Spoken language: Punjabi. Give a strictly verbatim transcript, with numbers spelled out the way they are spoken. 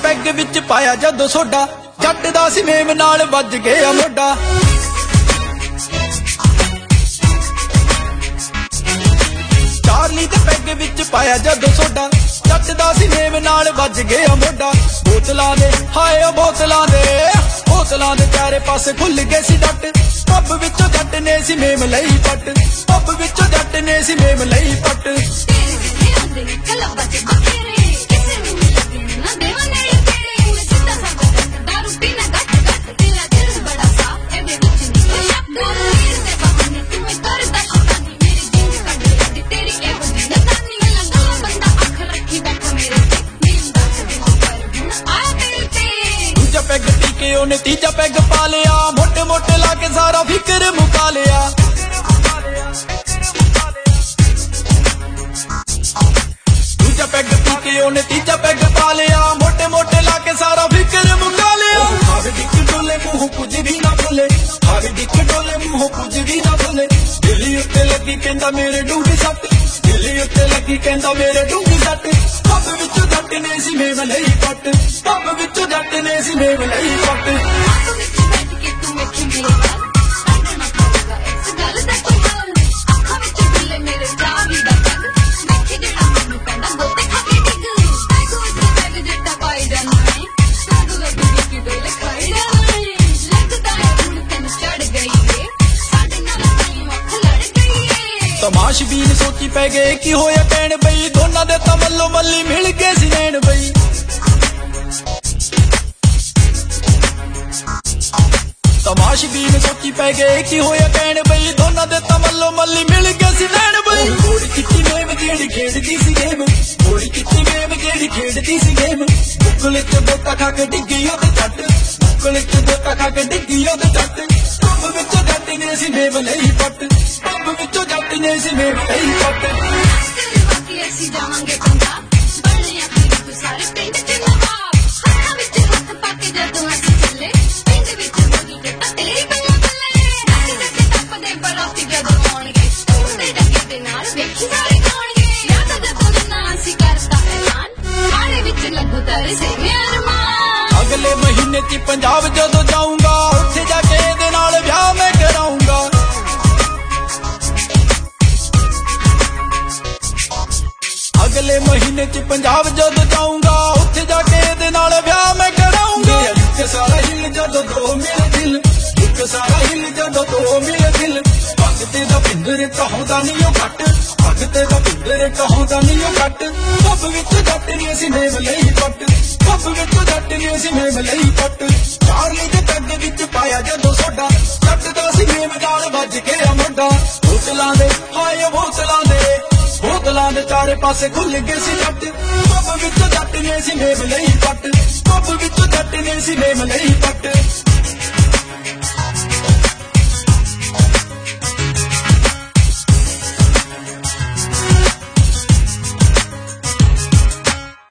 ਪੈਗ ਵਿੱਚ ਪਾਇਆ ਜਦੋਂ ਸੋਡਾ ਜੱਟ ਦਾ ਸੀ ਮੇਮ ਨਾਲ ਵੱਜ ਗਿਆ ਮੋਢਾ ਚਾਰਲੀ ਤੇ ਪੈਗ ਵਿੱਚ ਪਾਇਆ ਜਦੋਂ ਸੋਡਾ ਜੱਟ ਦਾ ਸੀ ਮੇਮ ਨਾਲ ਵੱਜ ਗਿਆ ਮੋਢਾ ਬੋਤਲਾਂ ਦੇ ਹਾਏ ਉਹ ਬੋਤਲਾਂ ਦੇ ਬੋਤਲਾਂ ਦੇ ਚਾਰੇ ਪਾਸੇ ਖੁੱਲ ਗਏ ਸੀ ਡੱਟ ਪੱਬ ਵਿੱਚੋਂ ਜੱਟ ਨੇ ਸੀ ਮੇਮ ਲਈ ਪੱਟ ਪੱਬ ਵਿੱਚੋਂ ਜੱਟ ਨੇ ਸੀ ਮੇਮ ਲਈ ਪੱਟ ਪੈਗ ਪੀ ਕੇ ਉਹਨੇ ਤੀਜਾ ਪੈਗ ਪਾ ਲਿਆ ਮੋਟੇ ਮੋਟੇ ਲਾ ਕੇ ਸਾਰਾ ਫਿਕਰ ਮੁਕਾ ਲਿਆ ਦੂਜਾ ਪੈਗ ਪੀ ਕੇ ਉਹਨੇ ਤੀਜਾ ਪੈਗ ਪਾ ਲਿਆ ਮੋਟੇ ਮੋਟੇ ਲਾ ਕੇ ਸਾਰਾ ਫਿਕਰ ਮੁਕਾ ਲਿਆ ਹਾਵੇ ਡਿੱਕ ਡੋਲੇ ਮੂੰਹ ਕੁਝ ਵੀ ਨਾ ਬੋਲੇ ਹਾਵੇ ਡਿੱਕ ਡੋਲੇ ਮੂੰਹ ਕੁਝ ਵੀ ਨਾ ਬੋਲੇ ਦਿੱਲੀ ਉੱਤੇ ਲੱਗੀ ਕਹਿੰਦਾ ਮੇਰੇ ਡੂੰਗੀ ਸੱਟ ਦਿੱਲੀ ਉੱਤੇ ਲੱਗੀ ਕਹਿੰਦਾ ਮੇਰੇ ਡੂੰਗੀ ਸੱਟ ਪੱਬ ਵਿੱਚੋਂ ਜੱਟ ਨੇ ਸੀ ਮੇਮ ਲਈ ਪੱਟ ਪੱਬ ਵਿੱਚੋਂ ਜੱਟ ਨੇ ਸੀ ਮੇਮ ਲਈ ਪੱਟ ਤਮਾਸ਼ਬੀਨ ਸੋਚੀ ਪੈ ਗਏ ਕੀ ਹੋਇਆ ਕਹਿਣ ਬਈ ਦੋਨਾਂ ਦੇ ਤਾਂ ਮੱਲੋ ਮੱਲੀ ਮਿਲ ਗਏ ਸੀ ਨੈਣ ਬਈ ਤਮਾਸ਼ਬੀਨ ਸੋਚੀ ਪੈ ਗਏ ਕੀ ਹੋਇਆ ਕਹਿਣ ਬਈ ਦੋਨਾਂ ਦੇ ਤਾਂ ਮੱਲੋ ਮੱਲੀ ਮਿਲ ਗਏ ਸੀ ਨੈਣ ਬਈ ਥੋੜੀ ਕਿੱਟੀ ਮੇਮ ਜਿਹੜੀ ਖੇਡਦੀ ਸੀ ਗੇਮ ਥੋੜੀ ਕਿੱਟੀ ਮੇਮ ਜਿਹੜੀ ਖੇਡਦੀ ਸੀ ਗੇਮ ਬੁੱਕਲੇ ਚ ਬੋਤਾ ਖਾ ਕੇ ਡਿੱਗੀ ਉਹਦੇ ਜੱਟ ਬੁੱਕਲੇ ਚ ਬੋਤਾ ਖਾ ਕੇ ਡਿੱਗੀ ਉਹਦੇ ਜੱਟ ਪੱਬ ਵਿੱਚੋਂ ਜੱਟ ਨੇ ਸੀ ਮੇਮ ਲਈ ਪੱਟ ਪੱਬ ਵਿੱਚੋਂ ਜੱਟ ਨੇ ਸੀ ਮੇਮ ਲਈ ਪੱਟ ਬਾਕੀ ਅਸੀਂ ਜਾਵਾਂਗੇ ਪੰਜਾਬ ਬਣੇ ਆਪਣੀ ਸਾਰੇ ਪਿੰਡ ਚ ਨਵਾਬ ਹੱਥਾਂ ਵਿੱਚ ਹੱਥ ਪਾ ਕੇ ਜਦੋਂ ਅਸੀਂ ਚੱਲੇ ਪਿੰਡ ਵਿੱਚ ਬੋਲੀ ਤੇ ਤੇਰੀ ਬੰਨਾ ਬੱਲੇ ਅਸੀਂ ਜੱਟ ਟੱਪਦੇ ਬਰਾਤੀ ਜਦੋਂ ਆਉਣਗੇ ਉਹਦੇ ਡੱਕੇ ਦੇ ਨਾਲ ਵੇਖੀ ਸਾਰੇ ਗਾਉਣਗੇ ਯਾਦ ਜਦੋਂ ਨਾ ਅਸੀਂ ਕਰਤਾ ਐਲਾਨ ਆਲੇ ਵਿੱਚ ਲੱਗੂ ਤਰਸੇ ਅਰਮਾਨ ਅਗਲੇ ਮਹੀਨੇ ਚ ਪੰਜਾਬ ਜਦੋਂ ਜਾਊਂਗਾ ਉੱਥੇ ਜਾ ਕੇ ਇਹਦੇ ਨਾਲ ਵਿਆਹ ਮੈਂ ਕਰਾਊਂਗਾ ਅਗਲੇ ਮਹੀਨੇ ਚ ਪੰਜਾਬ ਜਦੋਂ ਜਾਊਂਗਾ ਉੱਥੇ ਜਾ ਕੇ ਇਹਦੇ ਨਾਲ ਵਿਆਹ ਮੈਂ ਕਰਾਊਂਗਾ ਇੱਕ ਸਾਰਾ ਹਿੱਲ ਜਦੋਂ ਦੋ ਮਿਲ ਦਿਲ ਇੱਕ ਸਾਰਾ ਹਿੱਲ ਜਦੋਂ ਦੋ ਮਿਲ ਦਿਲ ਭਗਤੇ ਦਾ ਪਿੰਦਰ ਕਹਾਉਂਦਾ ਨਹੀਂ ਉਹ ਘੱਟ ਭਗਤੇ ਦਾ ਪਿੰਦਰ ਕਹਾਉਂਦਾ ਨਹੀਂ ਉਹ ਘੱਟ ਪੱਬ ਵਿੱਚ ਜੱਟ ਨੇ ਸੀ ਮੇਮ ਲਈ ਪੱਟ ਪੱਬ ਵਿੱਚ ਜੱਟ ਨੇ ਸੀ ਮੇਮ ਲਈ ਪੱਟ ਚਾਰਲੀ ਦੇ ਪੈਗ ਵਿੱਚ ਪਾਇਆ ਜਦੋਂ ਸੋਡਾ ਜੱਟ ਦਾ ਸੀ ਮੇਮ ਨਾਲ ਵੱਜ ਗਿਆ ਮੋਢਾ ਬੋਤਲਾਂ ਦੇ ਹਾਏ ਬੋਤਲਾਂ ਦੇ ਬੋਤਲਾਂ ਦੇ ਚਾਰੇ ਪਾਸੇ ਖੁੱਲ ਗਏ ਸੀ ਜੱਟ ਪੱਬ ਵਿੱਚੋਂ ਜੱਟ ਨੇ ਸੀ ਮੇਮ ਲਈ ਪੱਟ